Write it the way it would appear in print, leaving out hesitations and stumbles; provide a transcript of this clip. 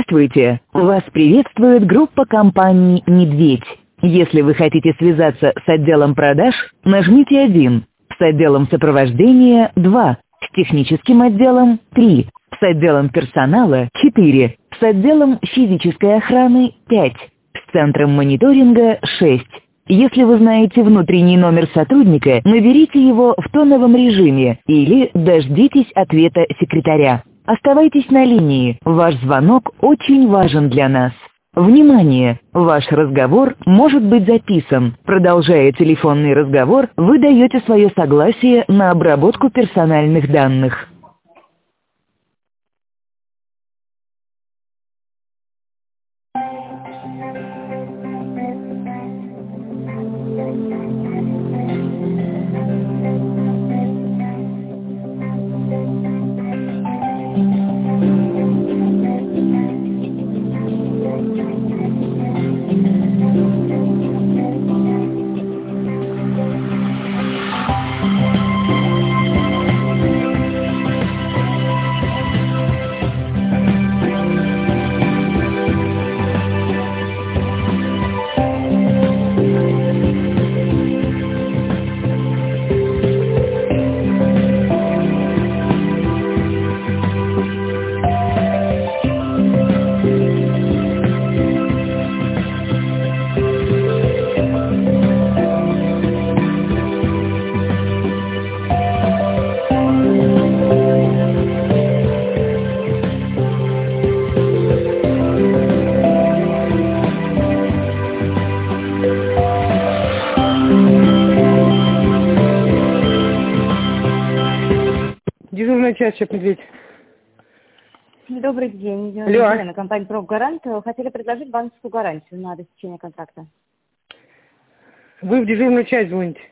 Здравствуйте! Вас приветствует группа компаний «Медведь». Если вы хотите связаться с отделом продаж, нажмите 1, с отделом сопровождения 2, с техническим отделом 3, с отделом персонала 4, с отделом физической охраны 5, с центром мониторинга 6. Если вы знаете внутренний номер сотрудника, наберите его в тоновом режиме или дождитесь ответа секретаря. Оставайтесь на линии, ваш звонок очень важен для нас. Внимание! Ваш разговор может быть записан. Продолжая телефонный разговор, вы даете свое согласие на обработку персональных данных. Дежурная часть, Шеф Медведь. Добрый день. Алло. На компании «Профгарант». Хотели предложить банковскую гарантию на обеспечение контракта. Вы в дежурную часть звоните.